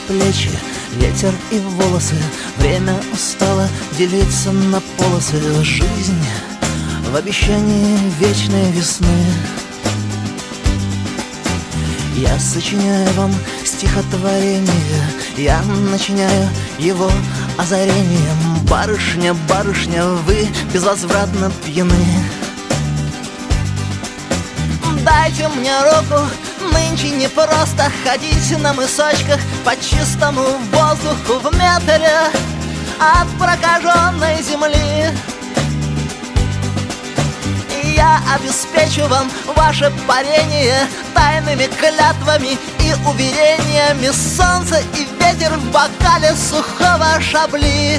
плечи, ветер и волосы. Время устало делиться на полосы. Жизнь в обещании вечной весны. Я сочиняю вам стихотворение, я начиняю его озарением. Барышня, барышня, вы безвозвратно пьяны. Дайте мне руку, нынче не просто ходить на мысочках по чистому воздуху в метре от прокаженной земли. И я обеспечу вам ваше парение тайными клятвами и уверениями. Солнце и ветер в бокале сухого шабли.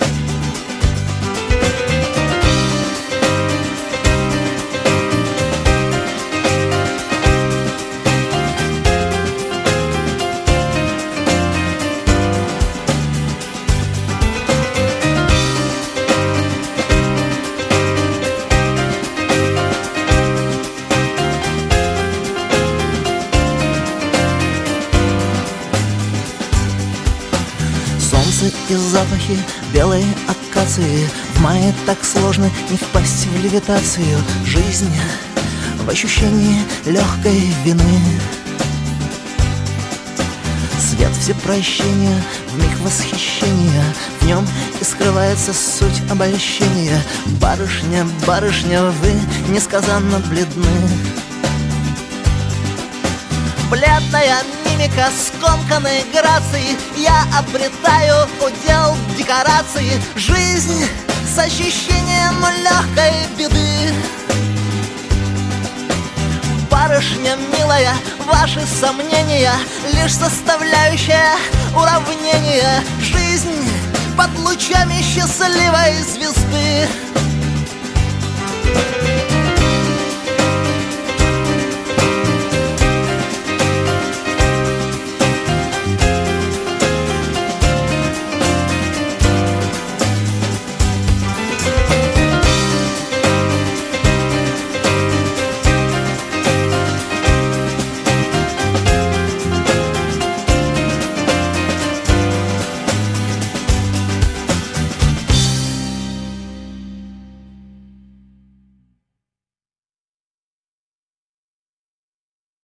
И запахи белой акации. В мае так сложно не впасть в левитацию. Жизнь в ощущении легкой вины. Свет всепрощения, вмиг восхищения, в нем и скрывается суть обольщения. Барышня, барышня, вы несказанно бледны. Бледная мимика скомканной грацией, я обретаю удел декорации. Жизнь с ощущением легкой беды. Барышня милая, ваши сомнения лишь составляющая уравнение. Жизнь под лучами счастливой звезды.